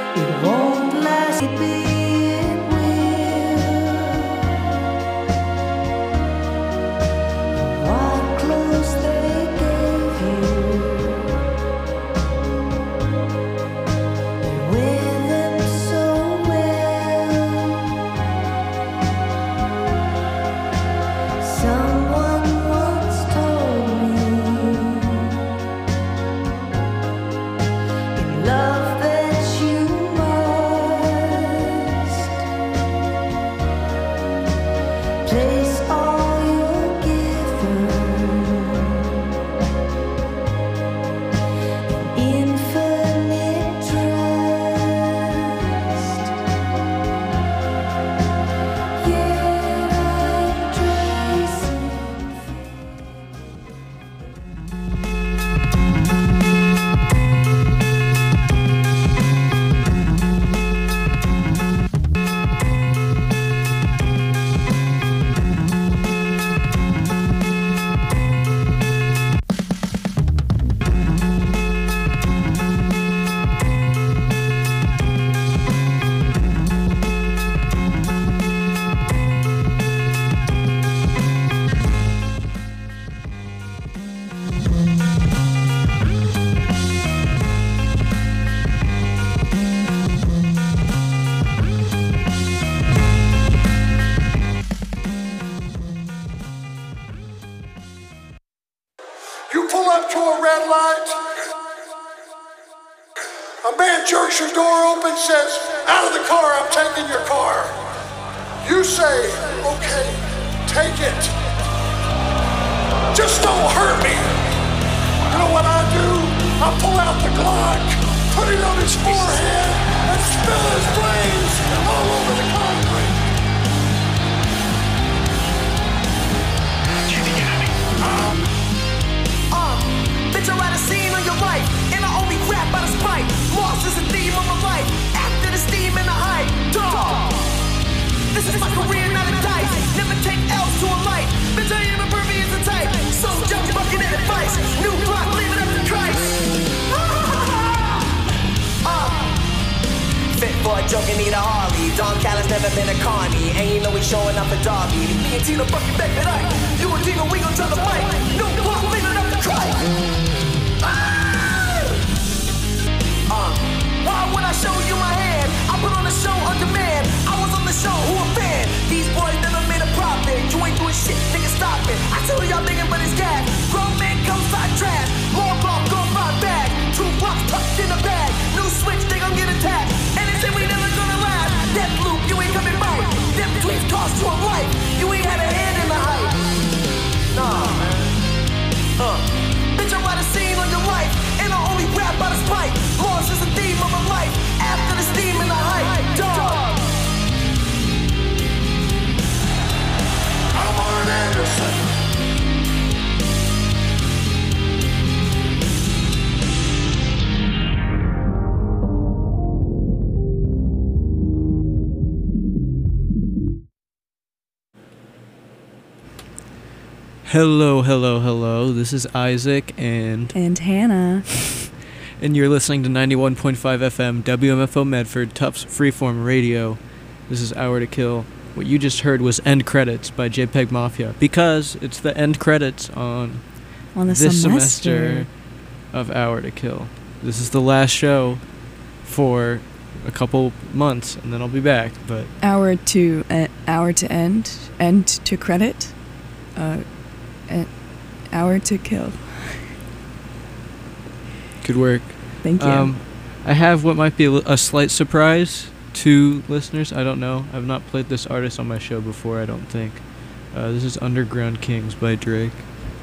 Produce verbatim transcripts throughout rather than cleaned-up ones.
A man jerks your door open, says, "Out of the car, I'm taking your car." You say, "Okay, take it. Just don't hurt me." You know what I do? I pull out the Glock, put it on his forehead, and spill his brains all over the concrete. Um, uh, bitch, I write a scene on your life, and I only rap out of spite. Lost is the theme of my life, after the steam and the hype. Dog. This is my career, not a dice. Never take L's to a life. Bitch, I am impervious to type. So jump bucket and advice. New block, leave it up to Christ. uh, Fit for a joke and need a Harley. Don Callis never been a carny. And you know he's showing up a doggy. Me and Tino fucking back it up. You and Tino, we gon' tell the mic. New block, leave it up to Christ. Uh, why would I show you my hand? I put on a show on demand. I was on the show, who a fan? These boys never made a profit. You ain't doing shit, nigga, stop it. I tell y'all nigga, but it's gas. Grown man comes side trash. More block, go my bag. Two blocks tucked in the bag. New switch, they gon' get attacked. And they say we never gonna last. Death loop, you ain't coming back. Them tweets cost you a life. You ain't had a hand in the hype. Nah, man. Uh. Bitch, I write a scene on your life, and I only rap out of spite. Lost is the theme of my life, after the steam and the hype. Dog. I'm Arn Anderson. Hello, hello, hello. This is Isaac and... And Hannah. And you're listening to ninety-one point five F M, W M F O Medford, Tufts Freeform Radio. This is Hour to Kill. What you just heard was End Credits by JPEG Mafia, because it's the end credits on, on the this semester. semester of Hour to Kill. This is the last show for a couple months, and then I'll be back. But Hour to uh, hour to end, end to credit, uh, uh, Hour to Kill. Good work. Thank you. Um, I have what might be a, a slight surprise to listeners. I don't know. I've not played this artist on my show before, I don't think. Uh, this is Underground Kings by Drake.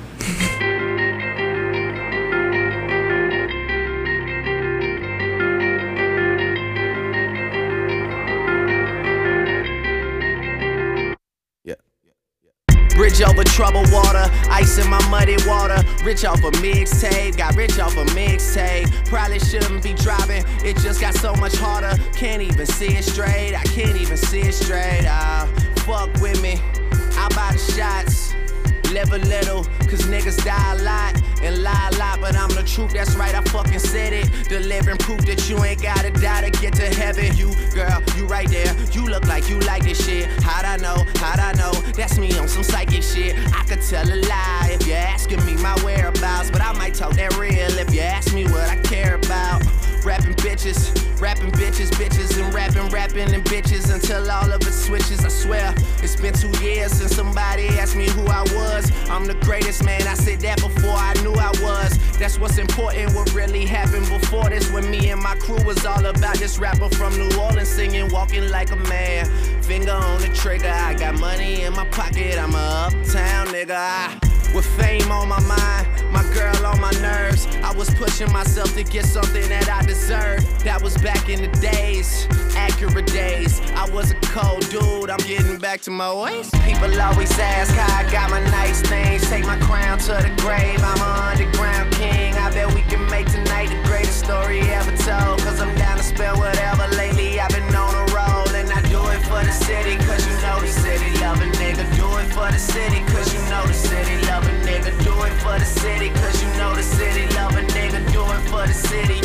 Bridge over troubled water, ice in my muddy water. Rich off a mixtape, got rich off a mixtape. Probably shouldn't be driving, it just got so much harder. Can't even see it straight, I can't even see it straight. Ah, fuck with me, I buy the shots. live a little, cause niggas die a lot and lie a lot, but I'm the truth, that's right, I fucking said it. Delivering proof that you ain't gotta die to get to heaven. You, girl, you right there, you look like you like this shit. How'd I know, how'd I know, that's me on some psychic shit. I could tell a lie if you're asking me my whereabouts, but I might talk that real if you ask me what I care about. Rapping bitches, rapping bitches, bitches, and rapping, rapping, and bitches until all of it switches. I swear, it's been two years since somebody asked me who I was. I'm the greatest, man, I said that before I knew I was. That's what's important, what really happened before this, when me and my crew was all about this rapper from New Orleans singing, walking like a man. Finger on the trigger, I got money in my pocket, I'm a uptown nigga. I with fame on my mind, my girl on my nerves, I was pushing myself to get something that I deserved. That was back in the days, accurate days. I was a cold dude, I'm getting back to my ways. People always ask how I got my nice things, take my crown to the grave, I'm an underground king. I bet we can make tonight the greatest story ever told, cause I'm down to spell whatever. Lately I've been on a roll, and I do it for the city, cause you know the city love a nigga. Do it for the city, cause you know the city love a nigga. Do it for the city, cause you know the city love a nigga. Do it for the city.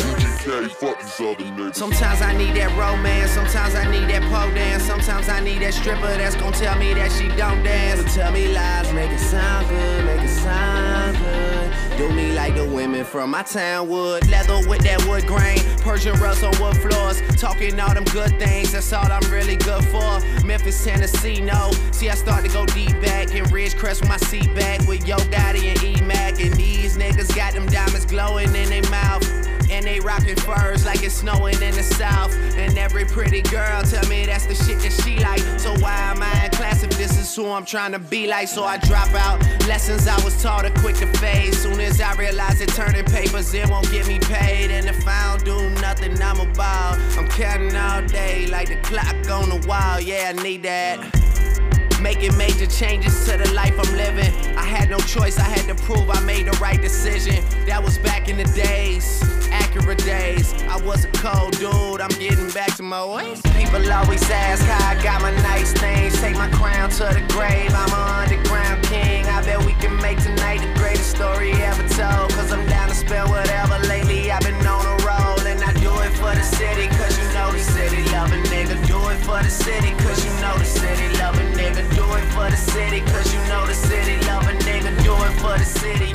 Sometimes I need that romance, sometimes I need that pole dance, sometimes I need that stripper that's gonna tell me that she don't dance. So tell me lies, make it sound good, make it sound good. Do me like the women from my town would. Leather with that wood grain, Persian rugs on wood floors, talking all them good things, that's all I'm really good for. Memphis, Tennessee, no. See, I start to go deep back in Ridgecrest with my seat back with Yo Daddy and E-Mac, and these niggas got them diamonds glowing in their mouth. And they rockin' furs like it's snowing in the south. And every pretty girl tell me that's the shit that she like. So why am I in class if this is who I'm trying to be like? So I drop out lessons I was taught are quick to fade. Soon as I realize that turning papers, it won't get me paid. And if I don't do nothing, I'm a ball. I'm counting all day like the clock on the wall. Yeah, I need that. Making major changes to the life I'm living. I had no choice, I had to prove I made the right decision. That was back in the days, accurate days. I was a cold dude, I'm getting back to my ways. People always ask how I got my nice things, take my crown to the grave, I'm an underground king. I bet we can make tonight the greatest story ever told, cause I'm down to spell whatever. Lately I've been on a roll, and I do it for the city, cause you know the city love a nigga. Do it for the city, cause you know the city love a nigga. Do it for the city, cause you know the city love a nigga. Do it for the city.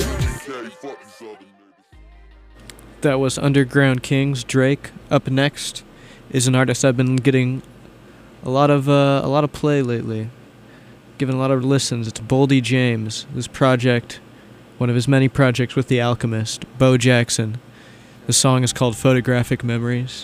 That was Underground Kings, Drake. Up next is an artist I've been getting a lot of uh, a lot of play lately, given a lot of listens. It's Boldy James. This project, one of his many projects with The Alchemist, Bo Jackson. The song is called Photographic Memories.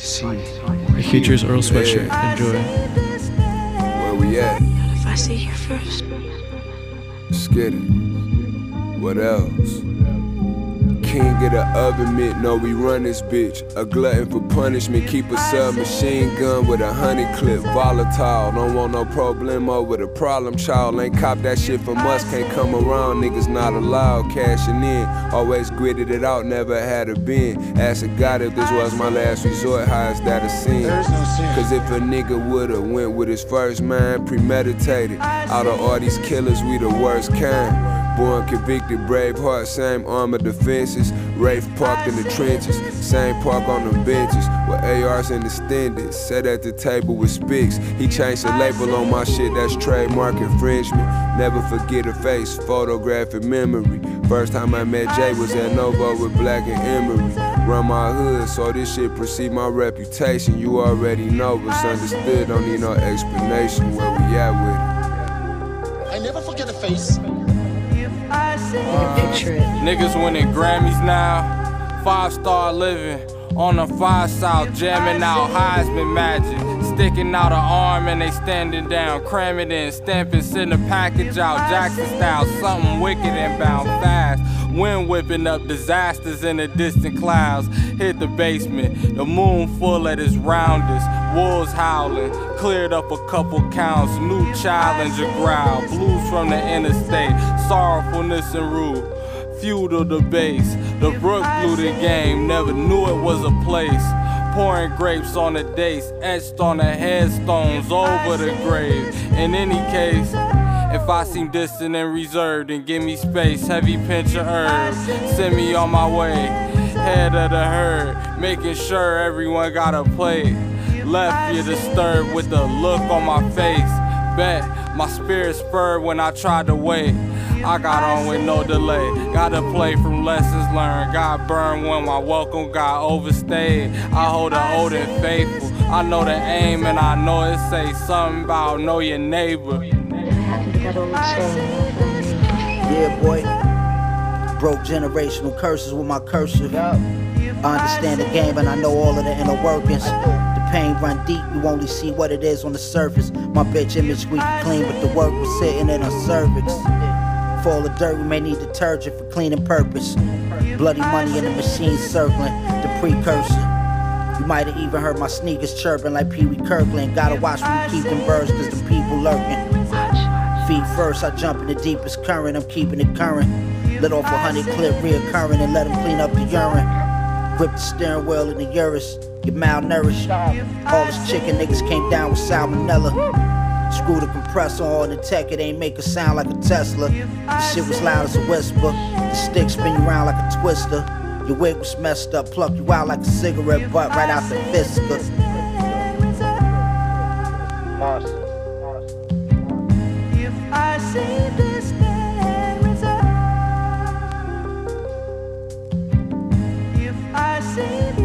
It features Earl Sweatshirt. Enjoy. Where we at? If I stay here first. Let's get it. What else? King of the oven mitt, know we run this bitch. A glutton for punishment, keep a submachine gun with a honey clip. Volatile, don't want no problemo with a problem child. Ain't cop that shit from us, can't come around, niggas not allowed. Cashing in, always gritted it out, never had a bin. Ask a God if this was my last resort, how is that a sin? Cause if a nigga would've went with his first mind, premeditated. Out of all these killers, we the worst kind. Born convicted, brave heart, same armored defenses. Rafe parked in the trenches, same park on the benches. With A Rs and extended, sat at the table with Spicks. He changed the label on my shit, that's trademark infringement. Never forget a face, photographic memory. First time I met Jay was at Novo with Black and Emery. Run my hood, so this shit precede my reputation. You already know, but understood, don't need no explanation. Where we at with it? I never forget a face. Uh, picture it. Niggas winning Grammys now, five star living on the five south, jamming out Heisman magic, sticking out an arm and they standing down, cram it in, stamping, send a package out, Jackson style, something wicked and bound fast. Wind whipping up disasters in the distant clouds. Hit the basement, the moon full at its roundest. Wolves howling, cleared up a couple counts. New challenger growl, blues from the interstate. Sorrowfulness and rude, feudal debates. The brook blew the game, never knew it was a place. Pouring grapes on the dates, etched on the headstones over the grave. In any case, If I seem distant and reserved, then give me space, heavy pinch of herbs. Send me on my way, head of the herd, making sure everyone got a plate. Left you disturbed with the look on my face. Bet my spirit spurred when I tried to wait. I got on with no delay. Gotta play from lessons learned. Got burned when my welcome got overstayed. I hold the old and faithful. I know the aim and I know it say something about know your neighbor. Yeah, boy. Broke generational curses with my cursive. I understand the game and I know all of the inner workings. The pain run deep, you only see what it is on the surface. My bitch image squeaky clean, but the work was sitting in her cervix. For all the dirt, we may need detergent for cleaning purpose. Bloody money in the machine circling, the precursor. You might have even heard my sneakers chirping like Pee Wee Kirkland. Gotta watch when you keep them birds, cause the people lurking. Feet first, I jump in the deepest current, I'm keeping it current. Let off a hundred clip reoccurring and let them clean up the urine. Grip the steering wheel in the Urus, get malnourished. All this chicken niggas came down with salmonella. Screw the compressor on the tech, it ain't make a sound like a Tesla. The shit was loud as a whisper, the stick spin you around like a twister. Your wig was messed up, pluck you out like a cigarette butt right out the fisker. If I see this there is a, if I see thee.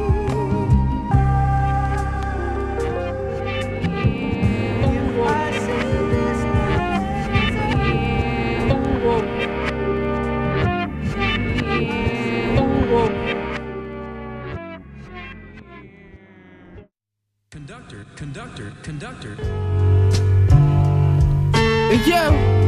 Conductor, conductor, conductor. Yo,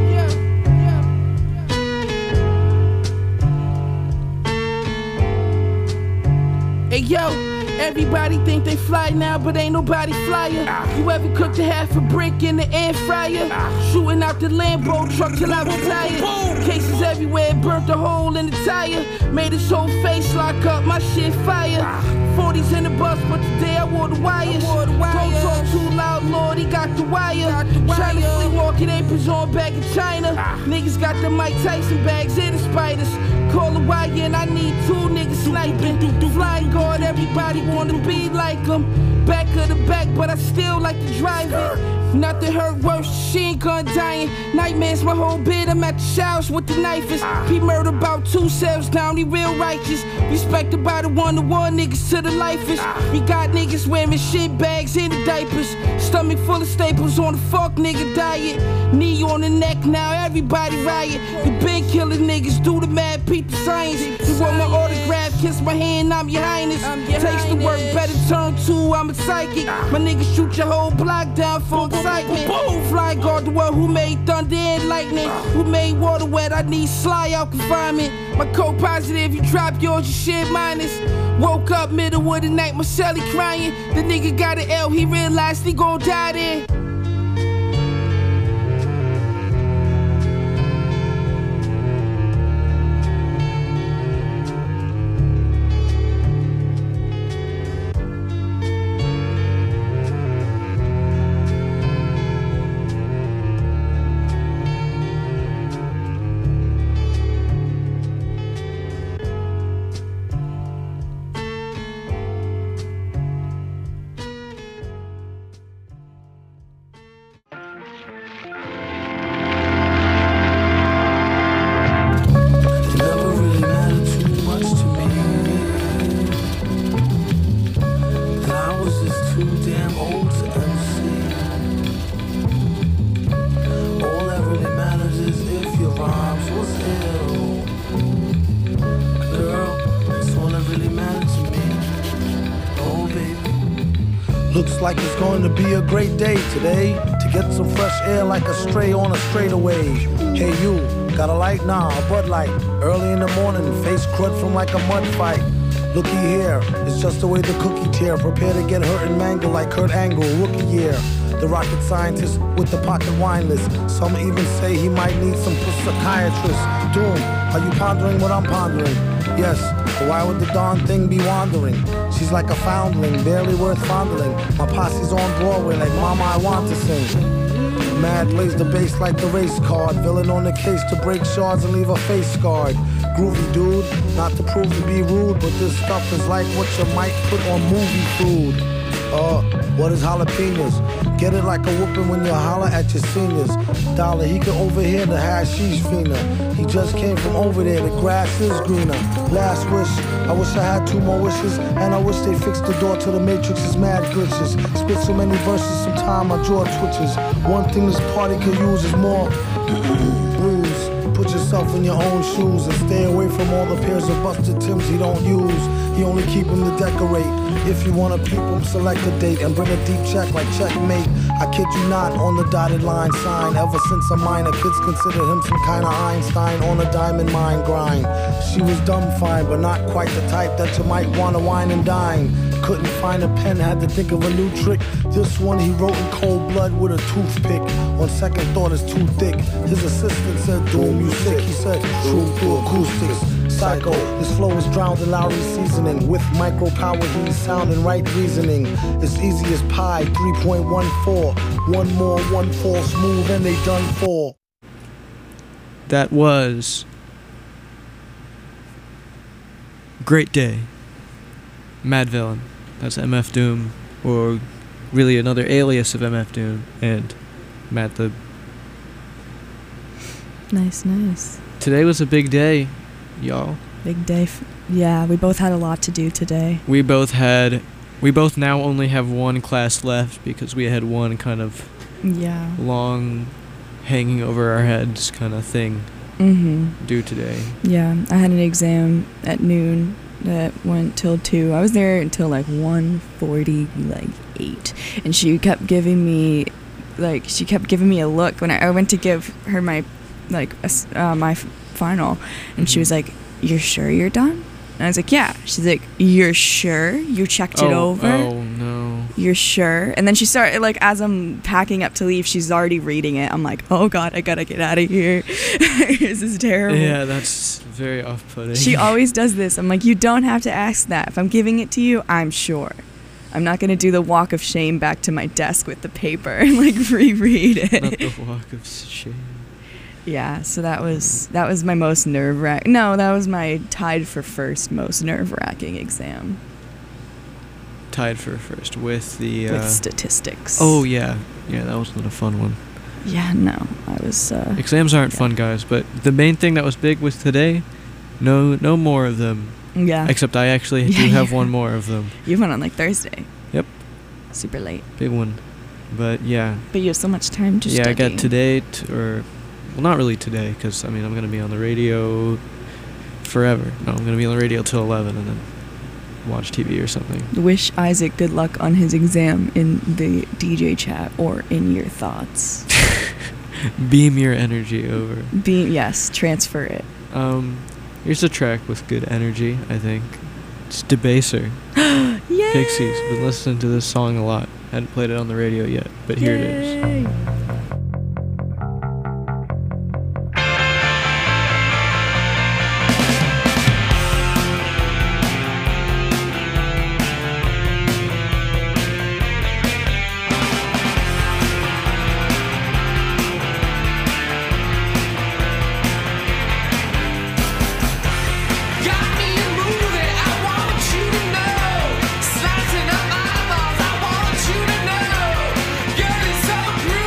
hey yo, everybody think they fly now, but ain't nobody flyer. You ever cooked a half a brick in the air fryer? Shooting out the Lambo truck till I was tired. Cases everywhere, burnt a hole in the tire. Made his whole face lock up, my shit fire. forties in the bus, but today I wore the wires. Don't talk too loud, Lord, he got the wire. China sleepwalking aprons on back in China. Niggas got the Mike Tyson bags and the spiders. Call the wire and I need two niggas sniping. Flying guard, everybody wanna be like him. Back of the back, but I still like to drive it. Nothing hurt worse, she ain't gun dying. Nightmares my whole bed, I'm at the showers with the knife is. He murdered about two cells down, he real righteous. Respected by the one-to-one niggas to the lifers. We got niggas wearing shit bags in the diapers. Stomach full of staples on the fuck nigga diet. Knee on the neck, now everybody riot. The big killer niggas do the mad, peep the science. You want my autograph, kiss my hand, I'm your highness. Takes the work, better turn two, I'm a psychic. My niggas shoot your whole block down for excitement. Fly guard, the one who made thunder and lightning. Who made water wet, I need Sly out confinement. My co-positive, you drop yours, you shit minus. Woke up middle of the night, my celly crying. The nigga got an L, he realized he gon' die there. Looks like it's going to be a great day today to get some fresh air like a stray on a straightaway. Hey you, got a light? Nah, a Bud Light. Early in the morning, face crud from like a mud fight. Looky here, it's just the way the cookie tear. Prepare to get hurt and mangled like Kurt Angle, rookie year. The rocket scientist with the pocket wine list. Some even say he might need some psychiatrist. Doom, are you pondering what I'm pondering? Yes, but why would the darn thing be wandering? She's like a foundling, barely worth fondling. My posse's on Broadway like Mama, I want to sing. Mad lays the bass like the race card. Villain on the case to break shards and leave a face scarred. Groovy dude, not to prove to be rude, but this stuff is like what you might put on movie food. Uh, what is jalapenos? Get it like a whooping when you holler at your seniors. Dollar, he can overhear the hashish fiender. He just came from over there, the grass is greener. Last wish, I wish I had two more wishes. And I wish they fixed the door to the Matrix's mad glitches. Spit so many verses, sometime my jaw twitches. One thing this party could use is more booze. Put yourself in your own shoes and stay away from all the pairs of busted Timbs he don't use. He only keep them to decorate. If you wanna peep him, select a date and bring a deep check like checkmate. I kid you not, on the dotted line sign. Ever since a minor, kids consider him some kind of Einstein on a diamond mine grind. She was dumb fine, but not quite the type that you might wanna wine and dine. Couldn't find a pen, had to think of a new trick. This one he wrote in cold blood with a toothpick. On second thought, it's too thick. His assistant said, doom, you sick. He said, true through acoustics. Psycho, his flow is drowned in Lowry seasoning. With micro power, he's sound and right reasoning. It's easy as pie, three point one four. One more, one fall smooth, and they done for. That was Great Day. Mad Villain. That's M F Doom, or really another alias of M F Doom, and Madlib. Nice, nice. Today was a big day, y'all. Big day. F- yeah, we both had a lot to do today. We both had, we both now only have one class left because we had one kind of yeah long hanging over our heads kind of thing mm-hmm. due today. Yeah, I had an exam at noon that went till two. I was there until like one forty, like eight, and she kept giving me, like she kept giving me a look when I, I went to give her my, like uh, my f- final, and mm-hmm. she was like, "You're sure you're done?" And I was like, "Yeah." She's like, "You're sure you checked oh, it over?" Oh no. You're sure? And then she started, like, as I'm packing up to leave, she's already reading it. I'm like, oh god, I gotta get out of here. This is terrible. Yeah, that's very off-putting. She always does this. I'm like, you don't have to ask that. If I'm giving it to you, I'm sure. I'm not gonna do the walk of shame back to my desk with the paper and like reread it. Not the walk of shame. Yeah, so that was that was my most nerve-wracking. No, that was my tied for first most nerve-wracking exam. Tied for first with the uh, with statistics. Oh yeah, yeah, that wasn't a fun one. Yeah, no, I was. Uh, Exams aren't yeah. fun, guys. But the main thing that was big with today, no, no more of them. Yeah. Except I actually yeah, do have yeah. one more of them. You went on like Thursday. Yep. Super late. Big one, but yeah. But you have so much time to yeah, study. I got today, t- or well, not really today, because I mean I'm gonna be on the radio forever. No, I'm gonna be on the radio till eleven, and then watch T V or something. Wish Isaac good luck on his exam in the D J chat or in your thoughts. Beam your energy over. Beam, yes, transfer it. Um, here's a track with good energy, I think. It's Debaser. Yay! Pixies. Been listening to this song a lot. Hadn't played it on the radio yet, but here Yay. it is. Slicing up my eyeballs, I want you to know, girl, it's so pretty.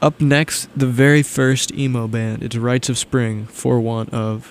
Up next, the very first emo band. It's Rites of Spring, For Want Of.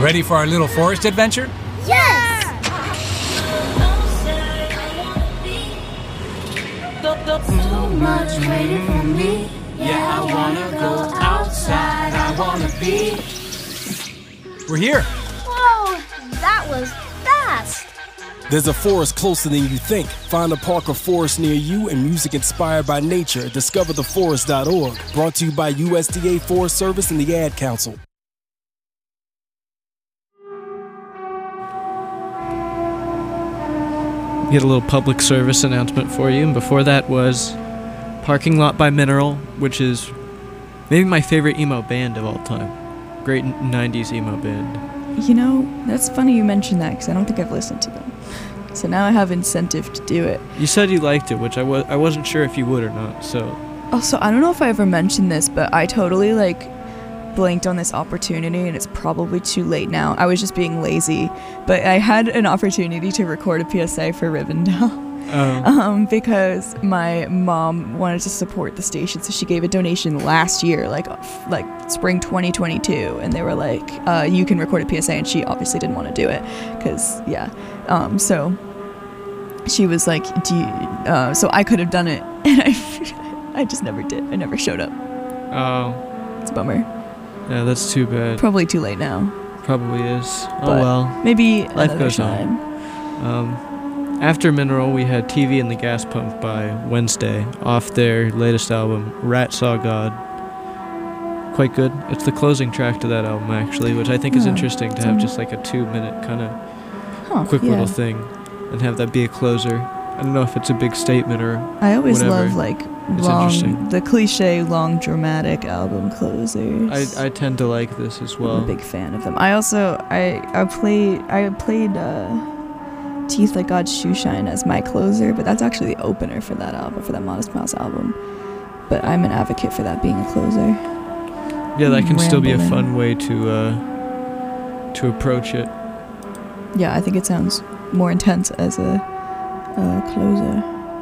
Ready for our little forest adventure? Yes! Too much waiting for me. Yeah, I wanna go outside. I wanna be. We're here. Whoa, that was fast. There's a forest closer than you think. Find a park or forest near you and music inspired by nature. discover the forest dot org. Brought to you by U S D A Forest Service and the Ad Council. We had a little public service announcement for you, and before that was Parking Lot by Mineral, which is maybe my favorite emo band of all time. Great nineties emo band. You know, that's funny you mentioned that because I don't think I've listened to them. So now I have incentive to do it. You said you liked it, which I, wa- I wasn't sure if you would or not, so... Also, I don't know if I ever mentioned this, but I totally, like, blanked on this opportunity, and it's probably too late now. I was just being lazy. But I had an opportunity to record a P S A for Rivendell. Oh. Um, because my mom wanted to support the station, so she gave a donation last year, like f- like spring twenty twenty-two, and they were like, uh, you can record a P S A, and she obviously didn't want to do it, because, yeah. Um, so she was like, do you, uh, so I could have done it, and I, I just never did. I never showed up. Oh. It's a bummer. Yeah, that's too bad. Probably too late now. Probably is. Oh But well. maybe Life another goes time. on. Um... After Mineral, we had T V and the Gas Pump by Wednesday, off their latest album, Rat Saw God. Quite good. It's the closing track to that album, actually, which I think is Oh, interesting to have just like a two-minute kind of Huh, quick yeah. little thing, and have that be a closer. I don't know if it's a big statement or I always whatever. love like It's long, interesting. the cliche long dramatic album closers. I, I tend to like this as well. I'm a big fan of them. I also I I played I played uh, Teeth Like God's Shoeshine as my closer, but that's actually the opener for that album, for that Modest Mouse album. But I'm an advocate for that being a closer. Yeah, that can still be a Rambling. fun way to uh, to approach it. Yeah, I think it sounds more intense as a, a closer.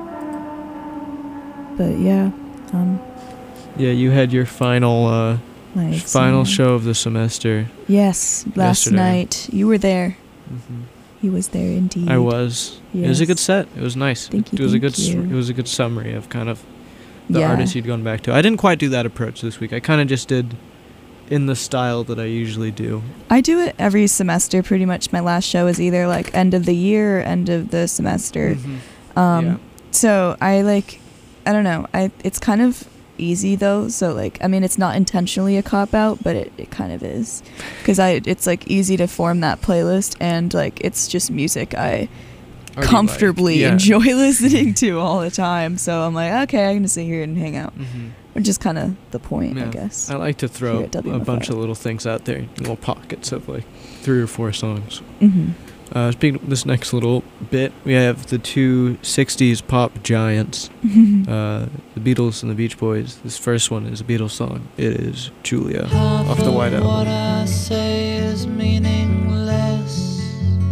But yeah, um, Yeah, you had your final uh, My final exam. show of the semester. yes, last Yesterday. night you were there. Mhm. He was there indeed. I was. It was a good Yes. set. It was nice. Thank it you, was a thank good. s- you. It was a good summary of kind of the Yeah. artists you'd gone back to. I didn't quite do that approach this week. I kind of just did in the style that I usually do. I do it every semester pretty much. My last show is either like end of the year or end of the semester. Mhm. Um, Yeah. So I like, I don't know. I it's kind of easy though. So like, I mean, it's not intentionally a cop out, but it, it kind of is, because I it's like easy to form that playlist, and like it's just music I Already comfortably like, yeah. enjoy listening to all the time. So I'm like, okay, I can just sit here and hang out, Mhm. which is kind of the point, I Yeah. guess. I like to throw here at a W M F bunch R. of little things out there, little pockets of like three or four songs. Mhm. Uh, speaking of this next little bit, we have the two sixties pop giants, uh, the Beatles and the Beach Boys. This first one is a Beatles song. It is Julia off the White What Album. I say is meaningless,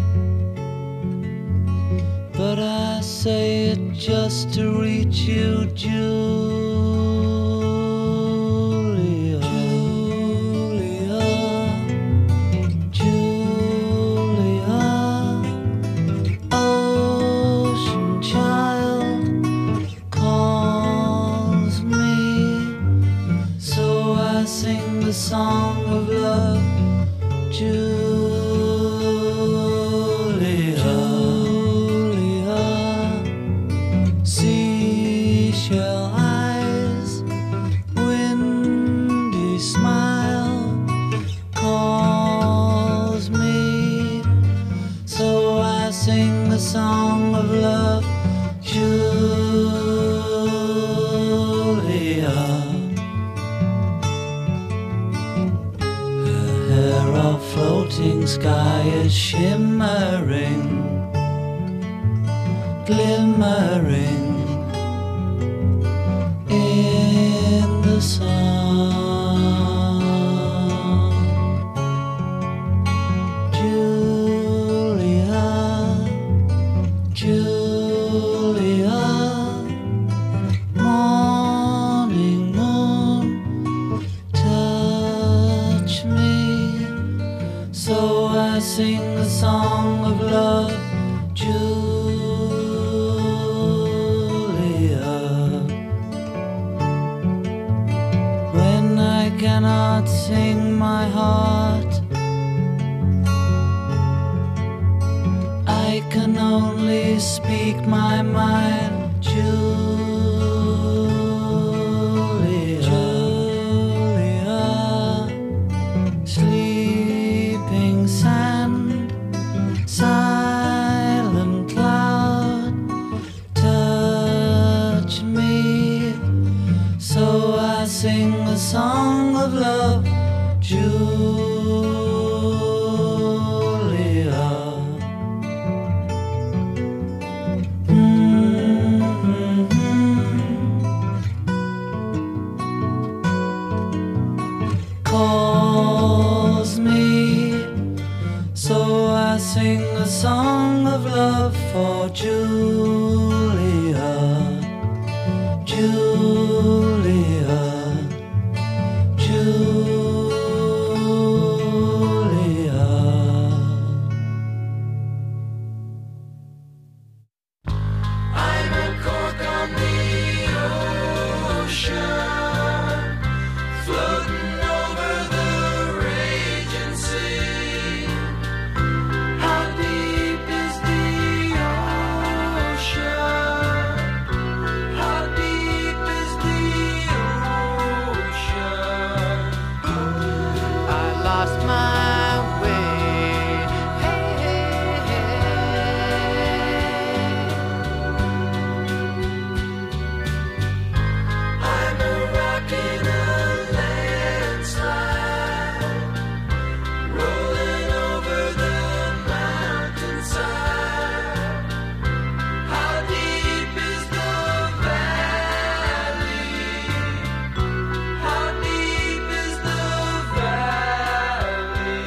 but I say it just to reach you, Julia. Julia, Julia, ocean child calls me, so I sing the song of love, Julia, Julia, seashell eyes, windy smile calls me, so I sing the song of love, Julia. Her of floating sky is shimmering, glimmering in the sun. Julia, Julia, morning moon, touch me, so sing a song of love, Julia. When I cannot sing my heart, I can only speak my mind, Julia. Sleeping sand, silent cloud, touch me, so I sing a song of love, Julia. Calls me, so I sing a song of love for Julia, Julia, Julia. I'm a cork on the ocean, floating over the raging sea. How deep is the ocean? How deep is the ocean? I lost my way. Hey, hey, I'm a rock in a landslide, rolling over the mountainside. How deep is the valley? How deep is the valley?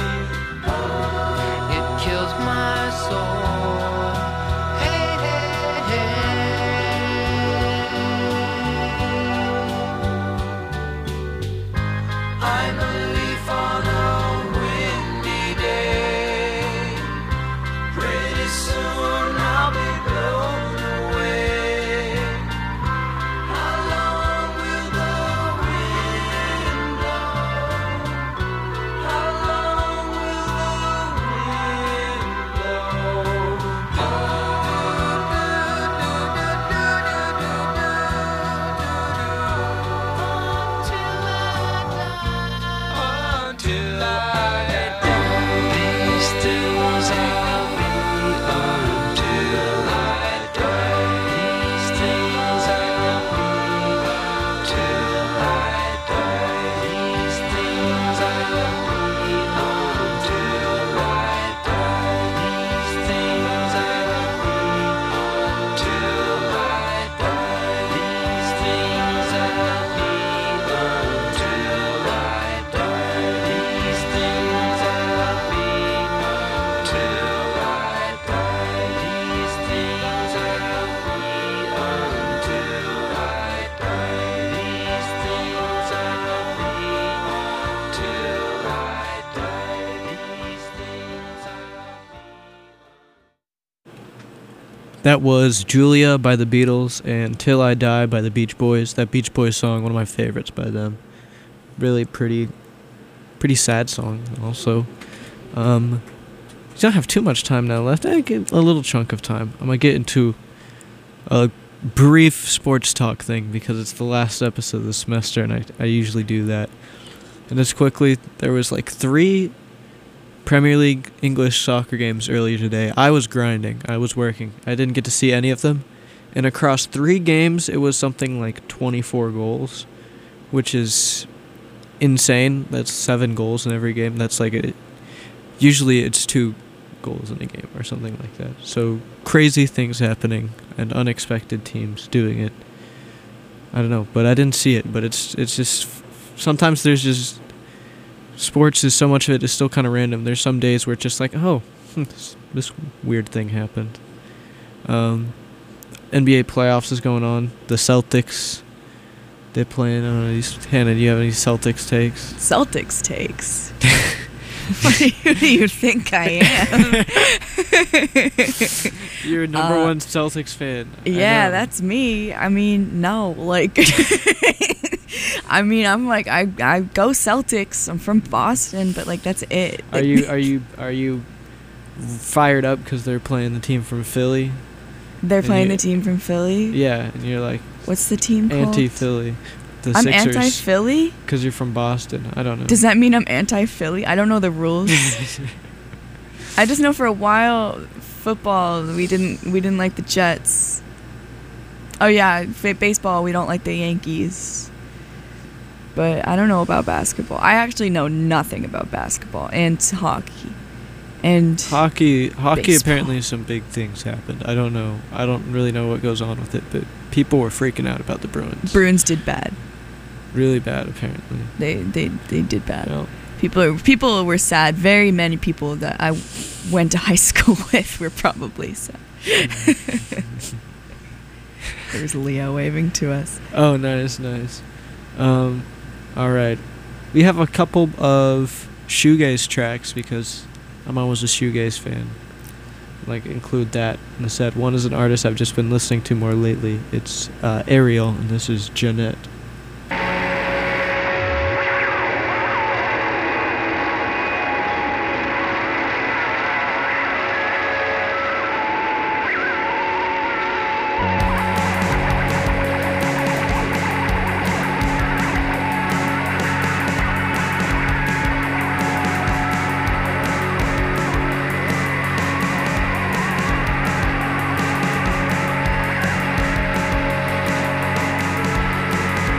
It kills my soul. Hey, hey, I'm a leaf on a windy day. Pretty soon I'll be blown away. How long will the wind blow? How long will the wind blow? Until I die. These things I'll be until I die. These things I'll be till I die. These things I'll be until I die. These things I'll be till I die. These things I'll be until I die. These things I'll be till I die. These things I'll be until I die. These things I'll be till I die. These things That was Julia by the Beatles and Till I Die by the Beach Boys. That Beach Boys song, one of my favorites by them. Really pretty, pretty sad song also. Um, we don't have too much time now left. I get a little chunk of time. I'm going to get into a brief sports talk thing because it's the last episode of the semester and I, I usually do that. And just quickly, there was like three Premier League English soccer games earlier today. I was grinding. I was working. I didn't get to see any of them. And across three games, it was something like twenty-four goals, which is insane. That's seven goals in every game. That's like it. Usually it's two goals in a game or something like that. So crazy things happening and unexpected teams doing it. I don't know, but I didn't see it. But it's it's just sometimes there's just sports is so much of it is still kind of random. There's some days where it's just like, oh, this, this weird thing happened. Um, N B A playoffs is going on. The Celtics, they're playing. I don't know, Hannah, do you have any Celtics takes? Celtics takes. Who do you think I am? You're a number Uh, one Celtics fan. I Yeah, know. that's me. I mean, no, like, I mean, I'm like, I, I go Celtics. I'm from Boston, but like, that's it. Are you are you are you fired up because they're playing the team from Philly? They're And playing you- the team from Philly. Yeah, and you're like, What's the team called? anti-Philly. The I'm Sixers. anti-Philly? Because you're from Boston. I don't know. Does that mean I'm anti-Philly? I don't know the rules. I just know for a while, football, we didn't we didn't like the Jets. Oh yeah, f- baseball, we don't like the Yankees. But I don't know about basketball. I actually know nothing about basketball and hockey. And Hockey, hockey. baseball. Apparently, some big things happened. I don't know. I don't really know what goes on with it, but people were freaking out about the Bruins. Bruins did bad. Really bad, apparently. They they they did bad. Well, People are, people were sad. Very many people that I went to high school with were probably sad. There's Leo waving to us. Oh, nice, nice. Um, all right. We have a couple of shoegaze tracks because I'm always a shoegaze fan. Like, include that in the set. One is an artist I've just been listening to more lately. It's uh, Ariel, and this is Jeanette. Thank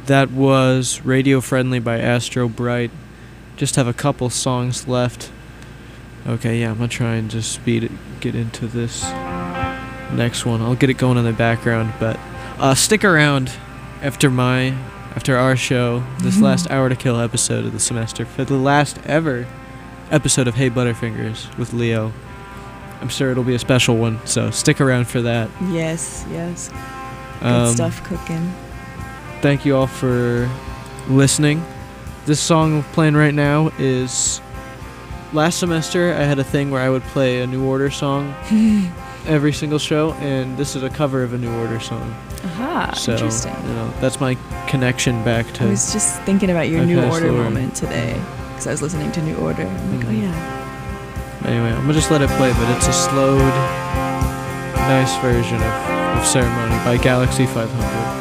that was Radio Friendly by Astro Bright. Just have a couple songs left. Okay, yeah, I'm gonna try and just speed it, get into this next one. I'll get it going in the background, but uh, stick around after my, after our show, this last Hour to Kill episode of the semester, for the last ever episode of Hey Butterfingers with Leo. I'm sure it'll be a special one, so stick around for that. Yes, yes. Good Um, stuff cooking. Thank you all for listening. This song we're playing right now is... Last semester, I had a thing where I would play a New Order song every single show, and this is a cover of a New Order song. Aha, so, interesting. You know, that's my connection back to... I was just thinking about your my New past Order lore. moment today, because I was listening to New Order. I'm like, Mhm. oh yeah. Anyway, I'm gonna just let it play, but it's a slowed, nice version of, of Ceremony by Galaxy five hundred.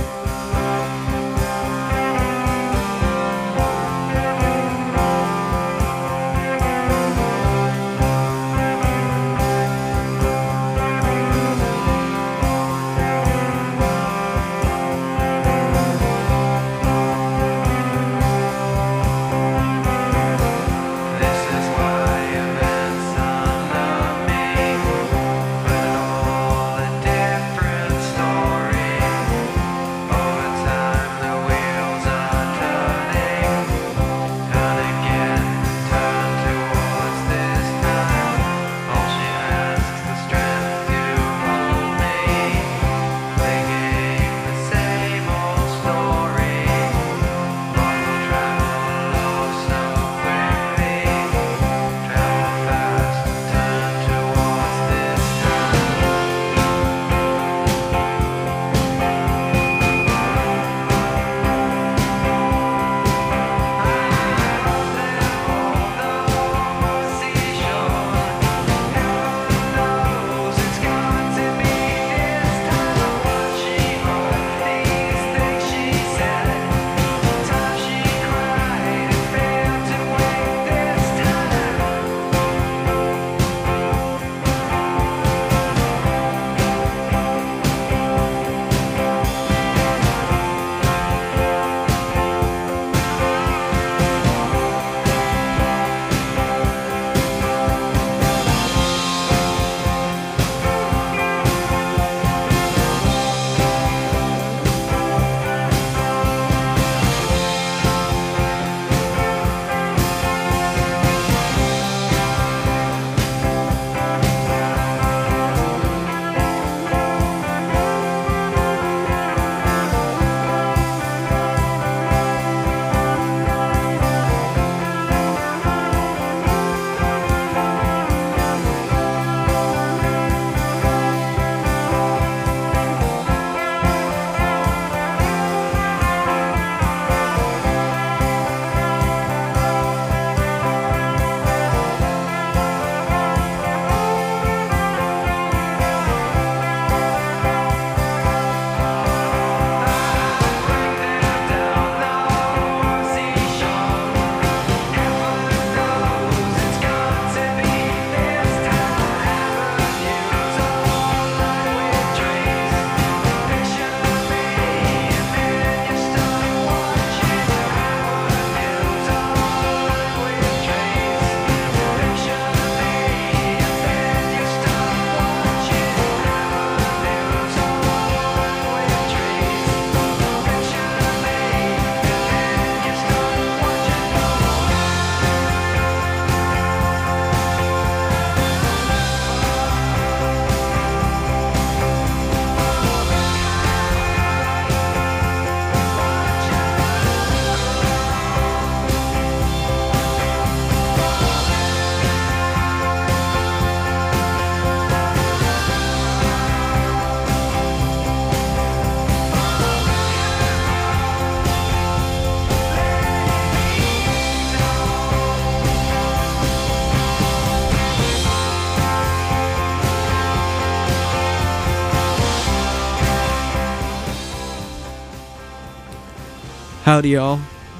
Howdy, y'all.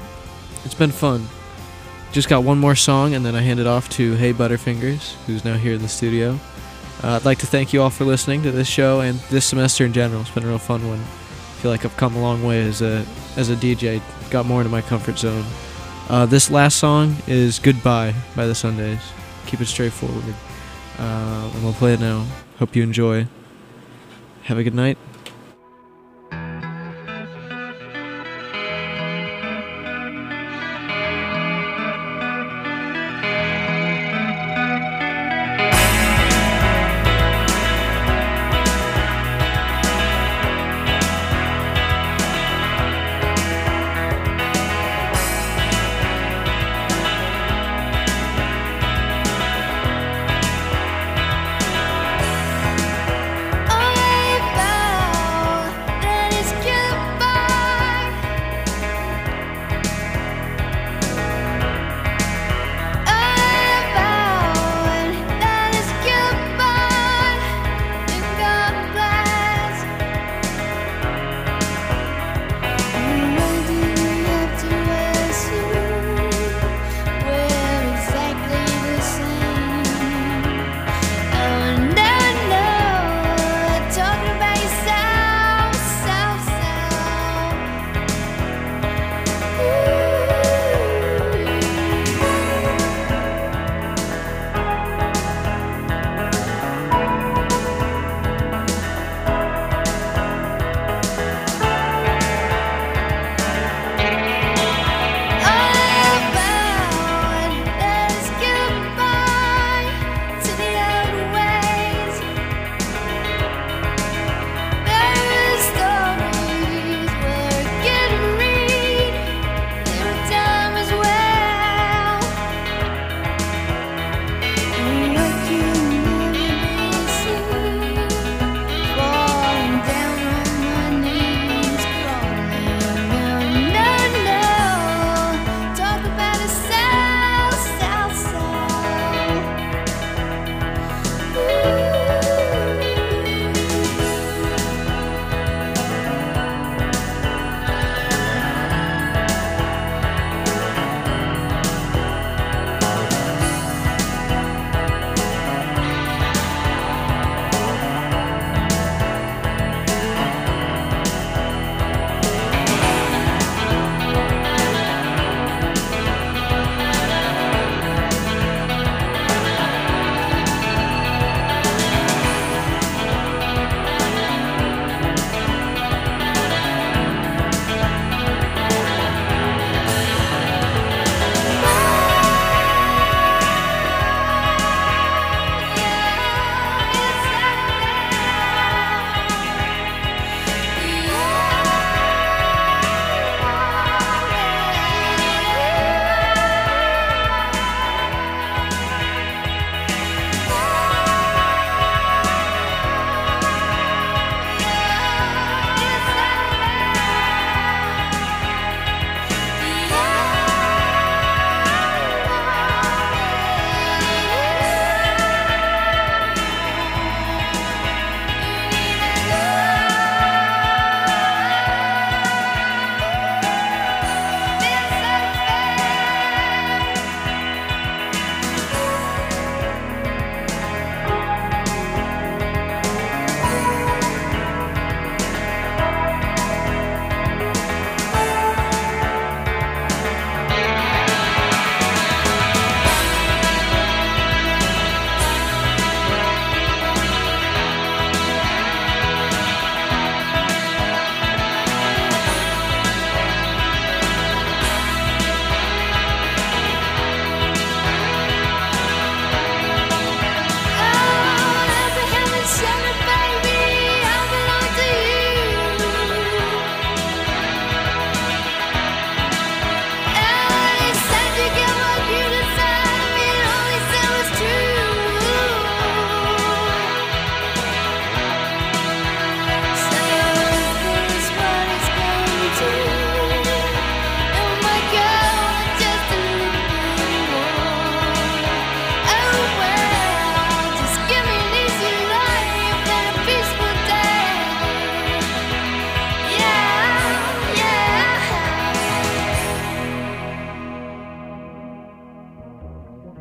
It's been fun. Just got one more song, and then I hand it off to Hey Butterfingers, who's now here in the studio. Uh, I'd like to thank you all for listening to this show and this semester in general. It's been a real fun one. I feel like I've come a long way as a as a D J, got more into my comfort zone. Uh, this last song is Goodbye by the Sundays. Keep it straightforward. Uh, and we'll play it now. Hope you enjoy. Have a good night.